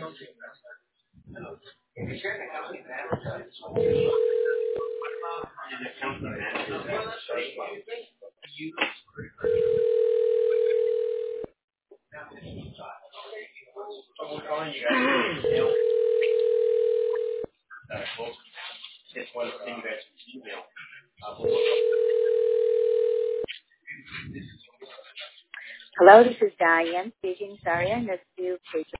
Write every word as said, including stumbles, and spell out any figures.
Hello, this is Diane speaking. Sorry, I missed you. Please